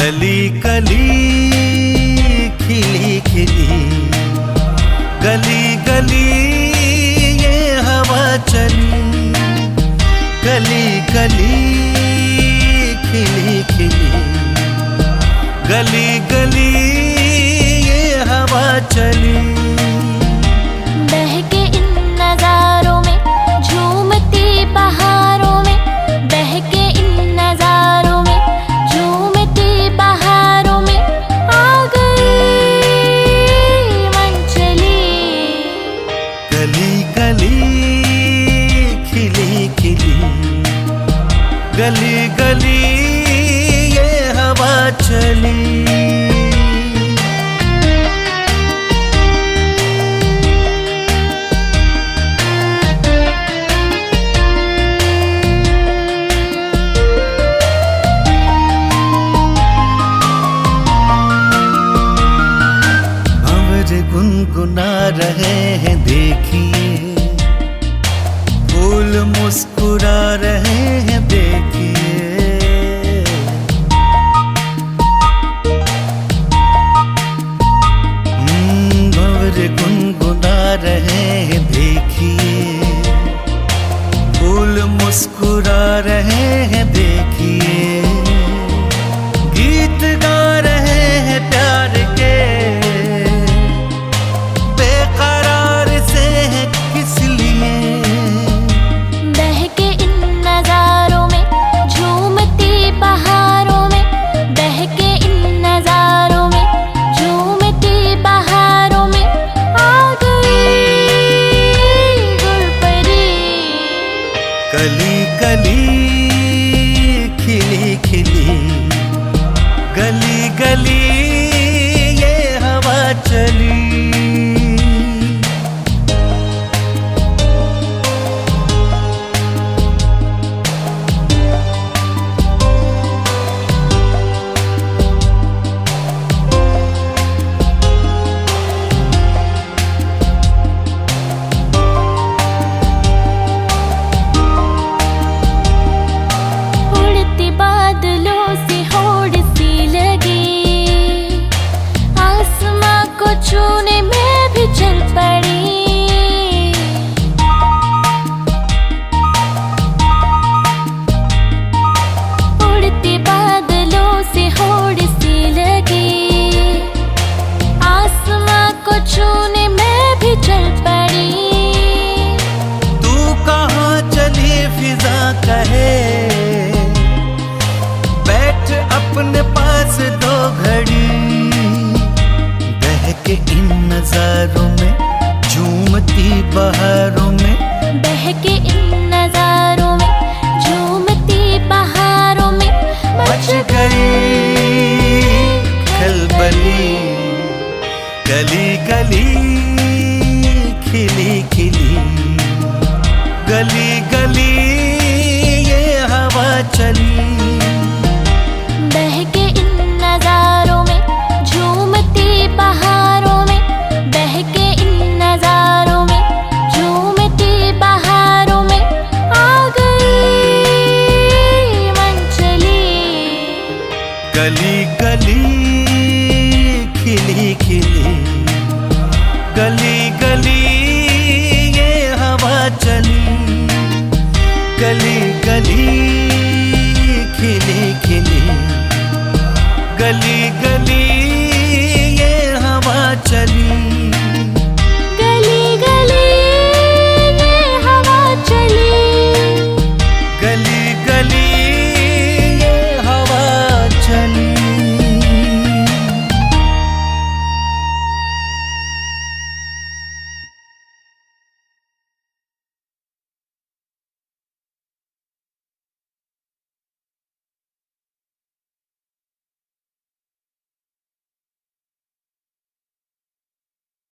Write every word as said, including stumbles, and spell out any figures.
कली कली खिली खिली, गली गली ये हवा चली। गली गली खिली खिली, गली गली ये हवा चली। बहके इन नजारों में झूमती बहारों में, बहके इन नजारों में झूमती बहारों में आ गई मन चली। गली गली खिली खिली, गली गली ये हवा चली। गुनगुना रहे हैं देखिए, फूल मुस्कुरा रहे हैं देखिए। भंवर गुनगुना रहे हैं देखिए, फूल मुस्कुरा रहे हैं देखिए। गीत गा रहे हैं प्यार के, गली गली खिली खिली, गली गली ये हवा चली। छूने में भी चल पड़ी, उड़ते बादलों से होड़ सी लगी। आसमां को छूने में भी चल पड़ी। तू कहाँ चली फिजा कहे, बैठ अपने पास दो घड़ी। बहके इन नजारों में झूमती बहारों में, बहके इन नजारों में झूमती बहारों में मच गई खलबली। गली गली खिली खिली, गली गली ये हवा चली। बहके इन नजारों में झूमती बहारों में, बहके इन नजारों में झूमती बहारों में आ गई मन चली। गली गली खिली खिली, गली गली ये हवा चली। गली गली खिली खिली, गली गली ये हवा चली।